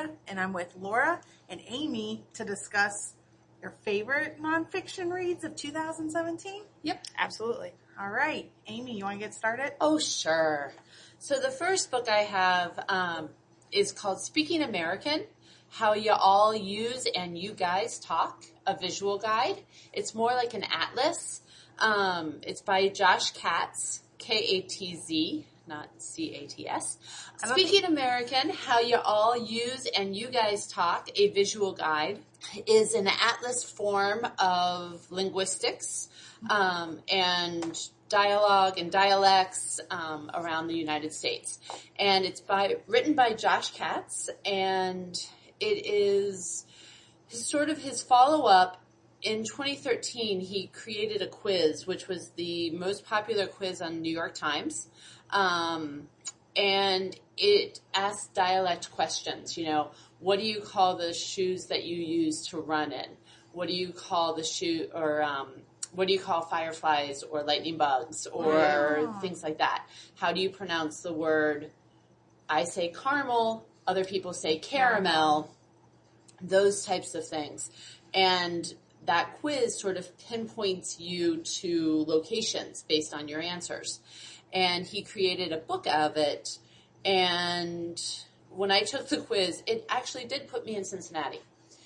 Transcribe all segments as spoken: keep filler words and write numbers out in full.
Olivia, and I'm with Laura and Amy to discuss your favorite nonfiction reads of two thousand seventeen. Yep, absolutely. All right. Amy, you want to get started? Oh, sure. So the first book I have um, is called Speaking American, How You All Use and You Guys Talk, a visual guide. It's more like an atlas. Um, it's by Josh Katz, K A T Z, not C A T S. Speaking think- American, How You All Use and You Guys Talk, a visual guide, is an atlas form of linguistics um, and dialogue and dialects um, around the United States. And it's by written by Josh Katz, and it is sort of his follow-up. In twenty thirteen, he created a quiz, which was the most popular quiz on New York Times. Um, and it asked dialect questions. You know, what do you call the shoes that you use to run in? What do you call the shoe, or um, what do you call fireflies or lightning bugs or wow. things like that? How do you pronounce the word? I say caramel. Other people say caramel. Those types of things. And that quiz sort of pinpoints you to locations based on your answers. And he created a book of it. And when I took the quiz, it actually did put me in Cincinnati.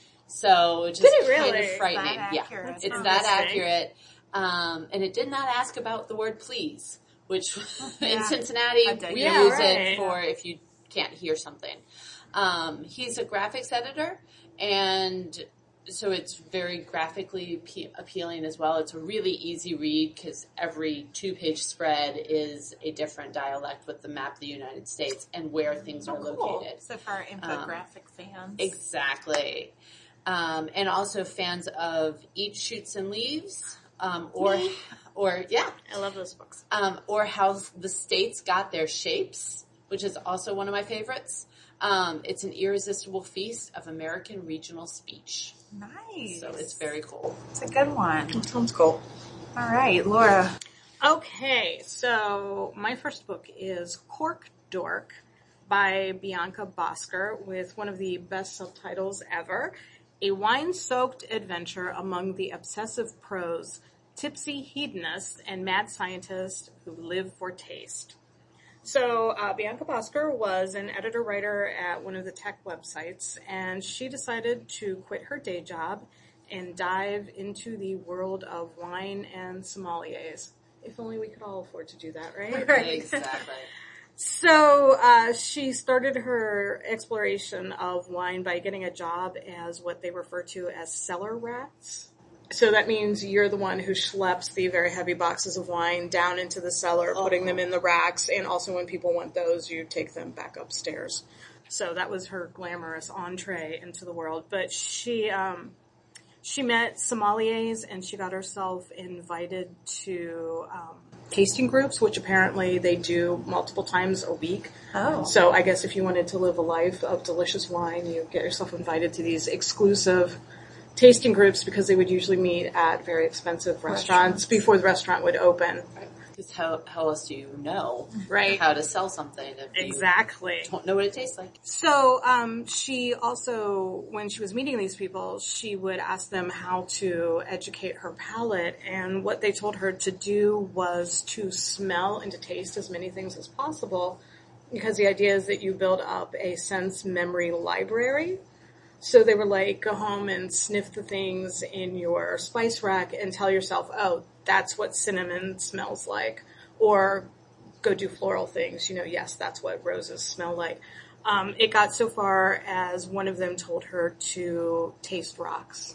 So it just did it really? kind of frightening. That yeah, accurate. it's that accurate. Um, and it did not ask about the word please, which yeah. in Cincinnati we yeah, use right. it for if you can't hear something. Um, he's a graphics editor, and so it's very graphically pe- appealing as well. It's a really easy read because every two-page spread is a different dialect with the map of the United States and where things oh, are cool. located. So for our infographic um, fans. Exactly. Um, and also fans of Eat, Shoots, and Leaves, um, or, or yeah. I love those books. Um, or How the States Got Their Shapes, which is also one of my favorites. Um, it's an irresistible feast of American regional speech. Nice. So it's very cool. It's a good one. That sounds cool. All right, Laura. Okay, so my first book is Cork Dork by Bianca Bosker with one of the best subtitles ever. A wine-soaked adventure among the obsessive pros, tipsy hedonists, and mad scientists who live for taste. So uh, Bianca Bosker was an editor-writer at one of the tech websites, and she decided to quit her day job and dive into the world of wine and sommeliers. If only we could all afford to do that, right? Right. Exactly. So uh, she started her exploration of wine by getting a job as what they refer to as cellar rats. So that means you're the one who schleps the very heavy boxes of wine down into the cellar, oh. putting them in the racks, and also when people want those, you take them back upstairs. So that was her glamorous entree into the world. But she um, she met sommeliers, and she got herself invited to um, tasting groups, which apparently they do multiple times a week. Oh. So I guess if you wanted to live a life of delicious wine, you get yourself invited to these exclusive tasting groups because they would usually meet at very expensive restaurants, restaurants. before the restaurant would open. Because how, how else do you know right. how to sell something if exactly. you don't know what it tastes like? So um, she also, when she was meeting these people, she would ask them how to educate her palate, and what they told her to do was to smell and to taste as many things as possible, because the idea is that you build up a sense memory library. So they were like, go home and sniff the things in your spice rack and tell yourself, oh, that's what cinnamon smells like. Or go do floral things. You know, yes, that's what roses smell like. Um, it got so far as one of them told her to taste rocks.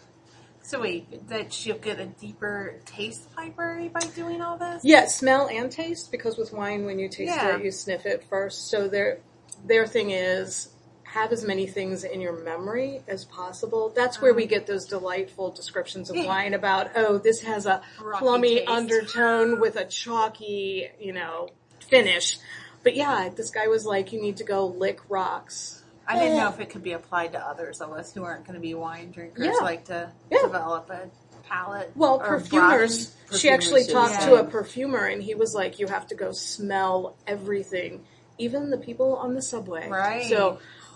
So wait, that she'll get a deeper taste library by doing all this? Yeah, smell and taste, because with wine, when you taste yeah. it, you sniff it first. So their their thing is, have as many things in your memory as possible. That's where um, we get those delightful descriptions of wine about, oh, this has a plummy taste. Undertone with a chalky, you know, finish. But yeah, this guy was like, you need to go lick rocks. I didn't know if it could be applied to others of us who aren't going to be wine drinkers, yeah. like to yeah. develop a palate. Well, perfumers, perfumers, she actually talked yeah. to a perfumer, and he was like, you have to go smell everything, even the people on the subway. Right. So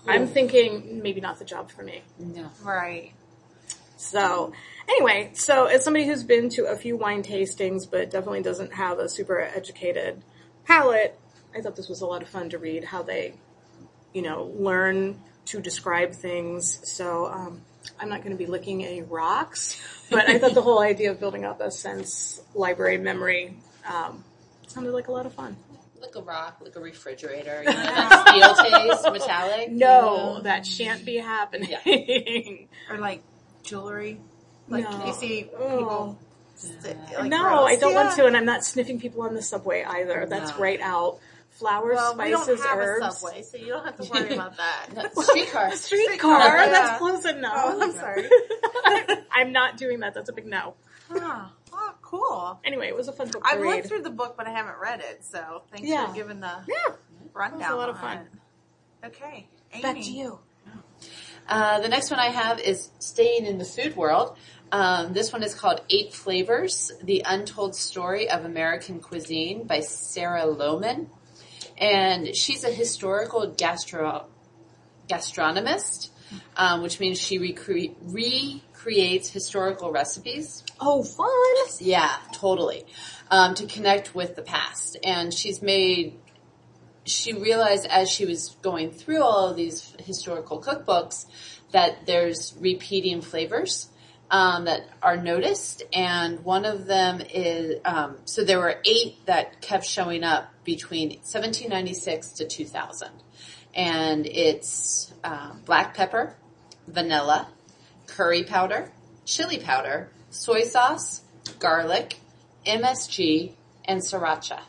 I'm thinking maybe not the job for me. No. Right. So anyway, so as somebody who's been to a few wine tastings but definitely doesn't have a super educated palate, I thought this was a lot of fun to read how they, you know, learn to describe things. So um, I'm not going to be licking any rocks, but I thought the whole idea of building up a sense library memory um, sounded like a lot of fun. Like a rock, like a refrigerator, you know, that steel taste, metallic. No, you know? that shan't be happening. Or like jewelry. Like No. you see people. Oh. Stick, like No, gross. I don't Yeah. want to, and I'm not sniffing people on the subway either. That's No. right out. Flowers, Well, we spices, don't have herbs. a subway, so you don't have to worry about that. Streetcar. Streetcar, Yeah. that's close enough. Oh, I'm sorry. I'm not doing that. That's a big no. Huh. Oh, cool. Anyway, it was a fun book to I've read. looked through the book, but I haven't read it, so thanks Yeah. for giving the Yeah, rundown. It was a lot of on fun. it. Okay. Amy. back to you. Uh, the next one I have is staying in the food world. Um, this one is called Eight Flavors, The Untold Story of American Cuisine by Sarah Lohman. And she's a historical gastro gastronomist, um, which means she recre- recreates historical recipes. Oh, fun. Yeah, totally. Um, to connect with the past. And she's made, she realized as she was going through all of these historical cookbooks that there's repeating flavors um, that are noticed. And one of them is, um, so there were eight that kept showing up between seventeen ninety-six to two thousand. And it's uh, black pepper, vanilla, curry powder, chili powder, soy sauce, garlic, M S G, and sriracha.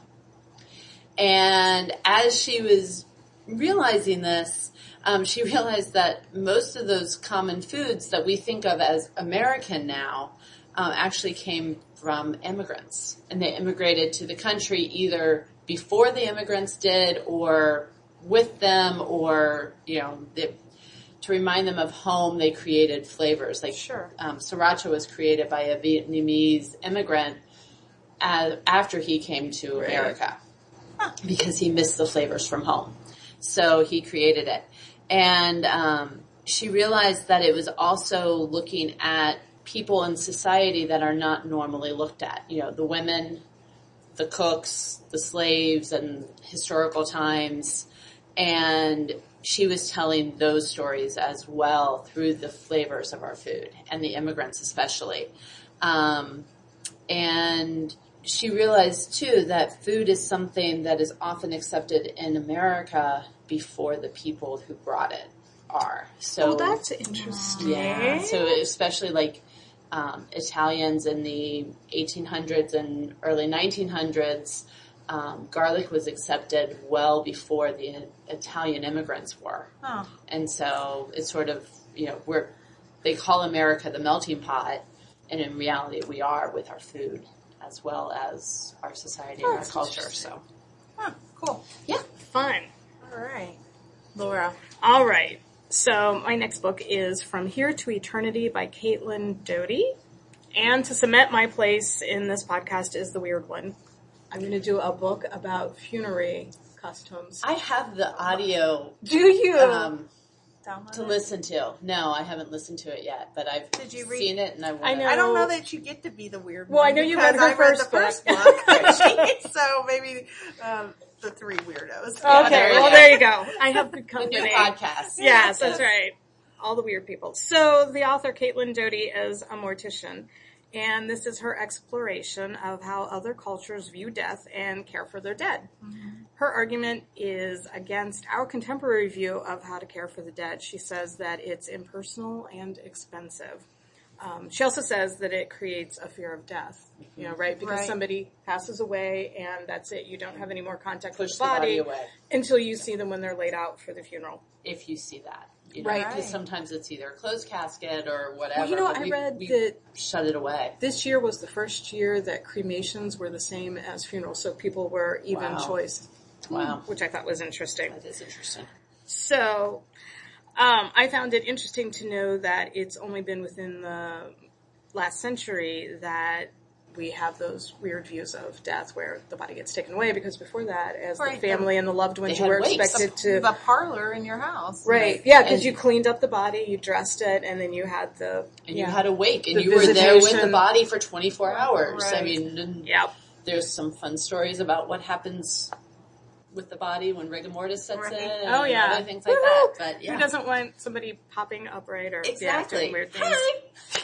And as she was realizing this, um, she realized that most of those common foods that we think of as American now um, actually came from immigrants. And they immigrated to the country either before the immigrants did or with them or, you know, they, to remind them of home, they created flavors. Like Sure. um, sriracha was created by a Vietnamese immigrant as, after he came to Right. America because he missed the flavors from home. So he created it. And um, she realized that it was also looking at people in society that are not normally looked at. You know, the women, the cooks, the slaves, and historical times. And she was telling those stories as well through the flavors of our food, and the immigrants especially. Um, and she realized, too, that food is something that is often accepted in America before the people who brought it are. So Oh, that's interesting. yeah, so especially like um, Italians in the eighteen hundreds and early nineteen hundreds, um, garlic was accepted well before the Italian immigrants were. Oh. And so it's sort of, you know, we're, they call America the melting pot, and in reality we are with our food as well as our society and our That's culture. interesting. So, Huh. Cool. yeah. Fun. All right. Laura. All right. So my next book is From Here to Eternity by Caitlin Doughty. And to cement my place in this podcast is the weird one. I'm going to do a book about funerary customs. I have the audio Do you? um, Download to it. listen to. No, I haven't listened to it yet, but I've Did you read- seen it and I want I know. I don't know that you get to be the weird Well, one. I know you because read her I read first the first book. book. So maybe um, the three weirdos. Yeah, Okay, there you well, go. there you go. I have good The company. new podcast. Yes, that's right. All the weird people. So the author, Caitlin Doughty, is a mortician, and this is her exploration of how other cultures view death and care for their dead. Mm-hmm. Her argument is against our contemporary view of how to care for the dead. She says that it's impersonal and expensive. Um, she also says that it creates a fear of death, you know, right? Because Right. somebody passes away and that's it. You don't have any more contact Push with the the body, body away. until you see them when they're laid out for the funeral. If you see that. You know, Right. Because sometimes it's either a closed casket or whatever. Well, you know, but I we, read we that shut it away. this year was the first year that cremations were the same as funerals, so people were even Wow. choice, Wow. which I thought was interesting. That is interesting. So, um, I found it interesting to know that it's only been within the last century that we have those weird views of death where the body gets taken away, because before that, as Right, the family and the loved ones, they you had were wakes. expected to... The parlor in your house. Right, yeah, because And- you cleaned up the body, you dressed it, and then you had the... And yeah. you had a wake, and The you were there with the visitation. body for twenty-four hours. I Right. mean, and Yep. there's some fun stories about what happens with the body when rigor mortis sets Right. in. Oh, and yeah. other things like Woohoo! that. But yeah, Who doesn't want somebody popping upright or yeah, exactly. doing weird things? Hi.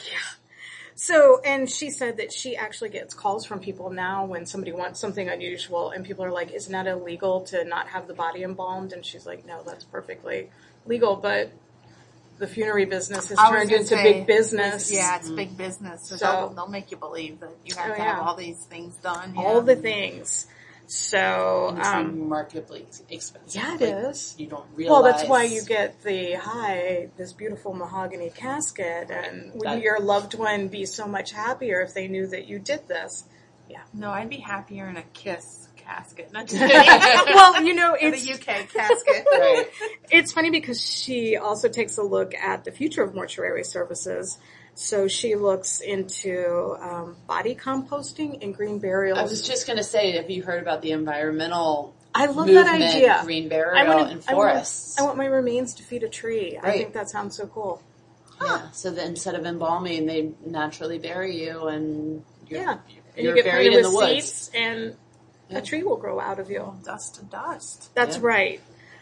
So, and she said that she actually gets calls from people now when somebody wants something unusual, and people are like, isn't that illegal to not have the body embalmed? And she's like, no, that's perfectly legal, but the funerary business has I was turned gonna into say, big business. Yeah, it's big business. So, So- they'll, they'll make you believe that you have Oh, to have yeah. all these things done. Yeah. All the things. So, And it's um, remarkably expensive. yeah, it Like, is. You don't realize. Well, that's why you get the, hi, this beautiful mahogany casket, and wouldn't That- your loved one be so much happier if they knew that you did this? No, I'd be happier in a kiss casket. Not just Well, you know, in the it's, U K casket. Right. it's funny because she also takes a look at the future of mortuary services. So she looks into um, body composting and green burials. I was just going to say, have you heard about the environmental I love movement, that idea. green I burial wanna- in I wanna- forests? I want my remains to feed a tree. I Right. think that sounds so cool. Yeah. So that instead of embalming, they naturally bury you, and you're, Yeah. And you're you get buried planted in with the woods. seeds, and Yeah. a tree will grow out of you. Dust to dust. That's Yeah. right.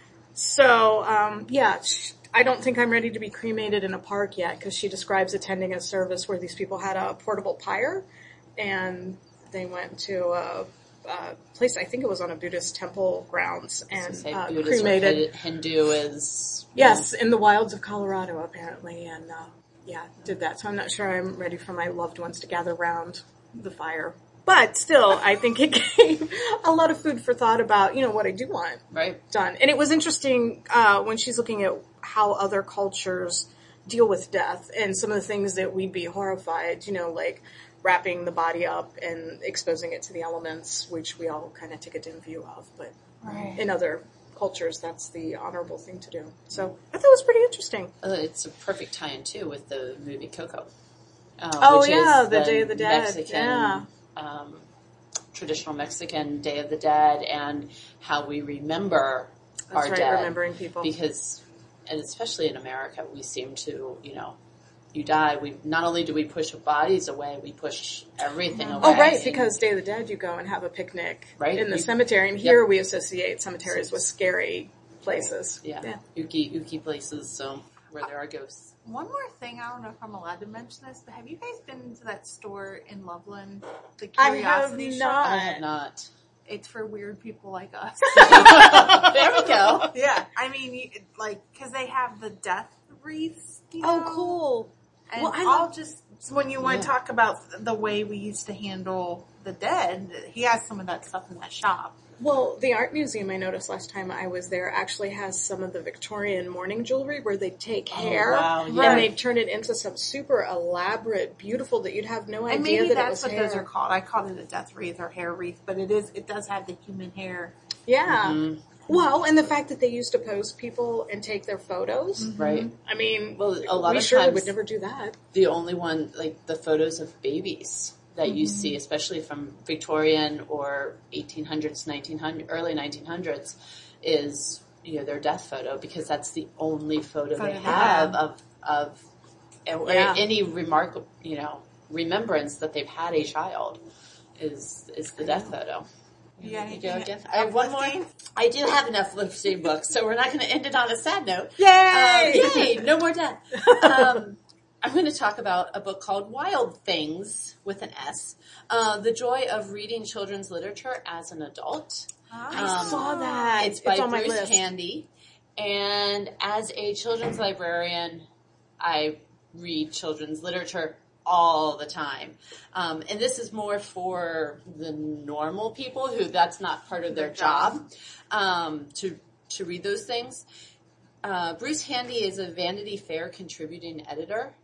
So, um, yeah, sh- I don't think I'm ready to be cremated in a park yet, because she describes attending a service where these people had a portable pyre, and they went to a, a place, I think it was on a Buddhist temple grounds, I was and gonna say uh, Buddhist or cremated. Hindu is Yes, in the wilds of Colorado, apparently, and uh, yeah, did that. So I'm not sure I'm ready for my loved ones to gather around the fire. But still, I think it gave a lot of food for thought about, you know, what I do want right. done. And it was interesting uh, when she's looking at how other cultures deal with death and some of the things that we'd be horrified, you know, like wrapping the body up and exposing it to the elements, which we all kind of take a dim view of. But Right. in other cultures, that's the honorable thing to do. So I thought it was pretty interesting. Uh, it's a perfect tie-in too with the movie Coco. Uh, Oh, which yeah, is the Day of the Dead, Mexican, yeah. um, traditional Mexican Day of the Dead, and how we remember That's our right, dead. remembering people. Because, and especially in America, we seem to, you know, you die. We not only do we push bodies away, we push everything away. Oh, right, And- because Day of the Dead, you go and have a picnic Right, in the you- cemetery, and here we associate cemeteries with scary places. yeah, Yeah. ooky ooky places. So where there are ghosts. One more thing, I don't know if I'm allowed to mention this, but have you guys been to that store in Loveland? The I have Curiosity not. Shop? I have not. It's for weird people like us. There we go. Yeah, I mean, you- like, because they have the death wreaths. You know? Oh, cool. And Well, I I'll love- just, when you want Yeah. to talk about the way we used to handle the dead, he has some of that stuff in that shop. Well, the art museum I noticed last time I was there actually has some of the Victorian mourning jewelry where they take hair Oh, wow, and yeah. they turn it into some super elaborate, beautiful that you'd have no And idea maybe that it that's was what hair. those are called. I called it a death wreath or hair wreath, but it is, it does have the human hair. Yeah. Mhm. Well, and the fact that they used to pose people and take their photos. Right. I mean, Well, a lot we of surely times would never do that. the only one, like the photos of babies that you Mm-hmm. see, especially from Victorian or eighteen hundreds, nineteen hundred, early nineteen hundreds, is, you know, their death photo, because that's the only photo, Photo they they have have. of, of or Yeah. any remarkable, you know, remembrance that they've had a child is, is the death photo. You got Here you go anything again. I have one more. uplifting? I do have an uplifting book, so we're not going to end it on a sad note. Yay! Um, yay! No more death. Um, I'm going to talk about a book called Wild Things with an S. Uh, the Joy of Reading Children's Literature as an Adult. I Um, saw that. It's by on my Bruce list. Handy. And as a children's librarian, I read children's literature all the time. Um, and this is more for the normal people who that's not part of their, Their job, job. um, to, to read those things. Uh, Bruce Handy is a Vanity Fair contributing editor,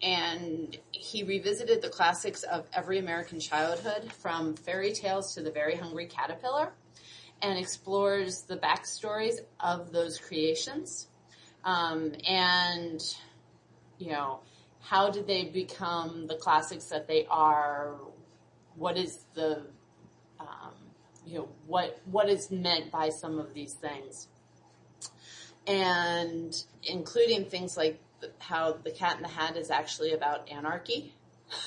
and he revisited the classics of every American childhood, from fairy tales to The Very Hungry Caterpillar, and explores the backstories of those creations. Um, and, you know, how did they become the classics that they are? what is the, um, you know, what what is meant by some of these things. And including things like how The Cat in the Hat is actually about anarchy,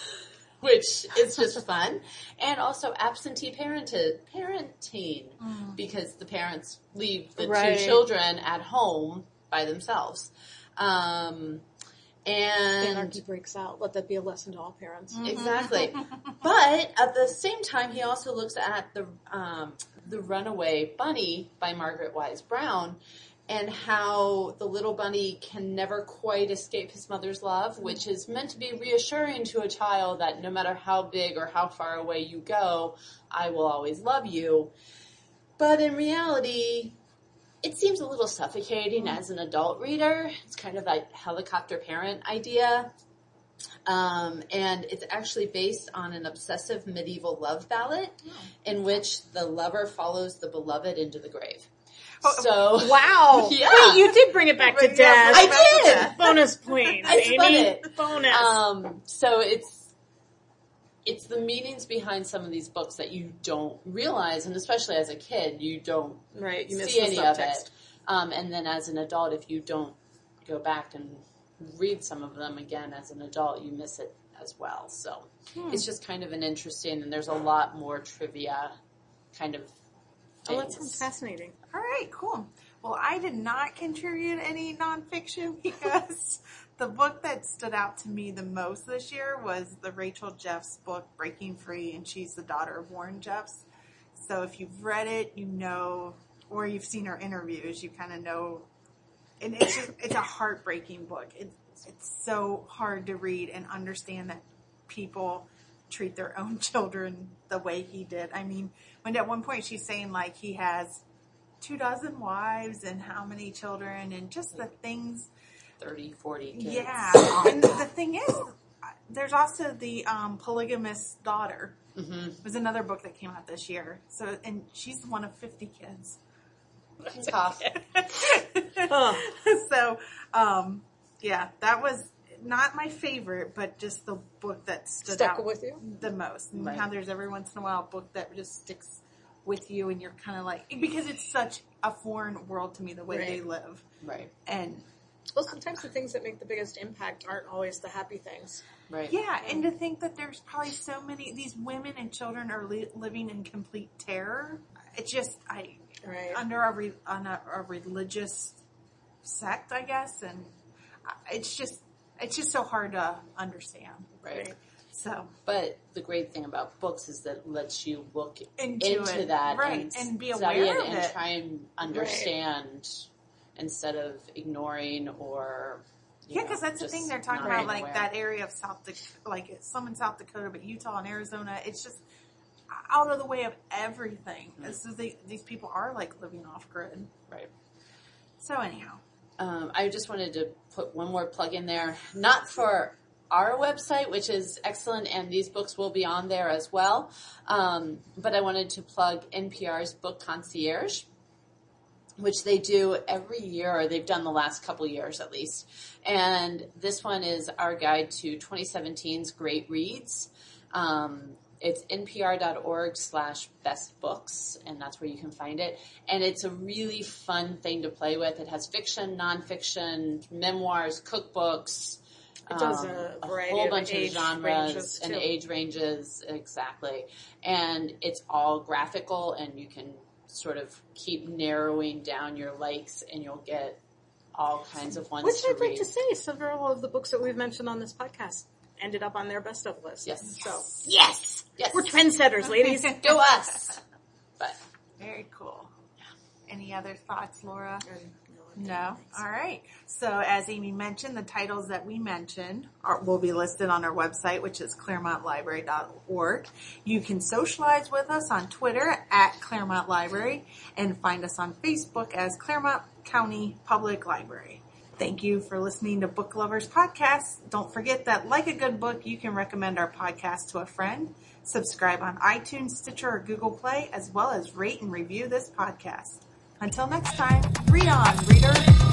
which is just fun. And also absentee parented, parenting, mm. because the parents leave the right. two children at home by themselves. Um, and anarchy breaks out. Let that be a lesson to all parents. Mm-hmm. Exactly. But at the same time, he also looks at the um, the Runaway Bunny by Margaret Wise Brown, and how the little bunny can never quite escape his mother's love, which is meant to be reassuring to a child that no matter how big or how far away you go, I will always love you. But in reality, it seems a little suffocating mm. as an adult reader. It's kind of like helicopter parent idea. Um, and it's actually based on an obsessive medieval love ballad oh. in which the lover follows the beloved into the grave. So wow, yeah. Wait, you did bring it back to death. I did. Bonus points, I Amy. spun it. Bonus. Um, so it's it's the meanings behind some of these books that you don't realize, and especially as a kid, you don't right. You miss see the any subtext. of it. Um, and then as an adult, if you don't go back and read some of them again as an adult, you miss it as well. So hmm. it's just kind of an interesting, and there's a lot more trivia kind of. Oh, that sounds fascinating. All right, cool. Well, I did not contribute any nonfiction because the book that stood out to me the most this year was the Rachel Jeffs book, Breaking Free, and she's the daughter of Warren Jeffs. So if you've read it, you know, or you've seen her interviews, you kind of know. And it's just, it's a heartbreaking book. It's, it's so hard to read and understand that people treat their own children the way he did. I mean, when at one point she's saying like he has two dozen wives and how many children and just the things. thirty, forty kids. Yeah. And the thing is, there's also the um, polygamous daughter. Mm-hmm. It was another book that came out this year. So, and she's one of fifty kids. That's tough. So, um, yeah, that was not my favorite, but just the book that stood Stuck out with you the most. And right. how there's every once in a while a book that just sticks with you, and you're kind of like, because it's such a foreign world to me, the way right. they live. Right. And well, sometimes the things that make the biggest impact aren't always the happy things. Right. Yeah, and to think that there's probably so many, these women and children are li- living in complete terror. It's just, I, right. under a, re, on a, a religious sect, I guess, and it's just, it's just so hard to understand. Right. So, but the great thing about books is that it lets you look into, into it. that right. and, and be study aware it of and it. try and understand right. instead of ignoring or yeah, because that's the thing they're talking about, like aware. That area of South Dakota, like some in South Dakota, but Utah and Arizona, it's just out of the way of everything. Mm-hmm. So they, these people are like living off grid, right? So anyhow. Um, I just wanted to put one more plug in there, not for our website, which is excellent, and these books will be on there as well, um, but I wanted to plug N P R's Book Concierge, which they do every year, or they've done the last couple years at least, and this one is our guide to twenty seventeen's Great Reads. Um, It's npr.org slash best books, and that's where you can find it. And it's a really fun thing to play with. It has fiction, nonfiction, memoirs, cookbooks. It does a, um, variety a whole of bunch age of genres ranges and too. age ranges, exactly. And it's all graphical, and you can sort of keep narrowing down your likes, and you'll get all kinds of ones Which to I'd read. like to say, several of the books that we've mentioned on this podcast ended up on their best of list. Yes. So Yes. Yes. we're trendsetters, ladies. Go us. But very cool. Any other thoughts, Laura? No. No? All right. So as Amy mentioned, the titles that we mentioned are, will be listed on our website, which is claremont library dot org. You can socialize with us on Twitter at Claremont Library and find us on Facebook as Claremont County Public Library. Thank you for listening to Book Lovers Podcast. Don't forget that, like a good book, you can recommend our podcast to a friend. Subscribe on iTunes, Stitcher, or Google Play, as well as rate and review this podcast. Until next time, read on, reader.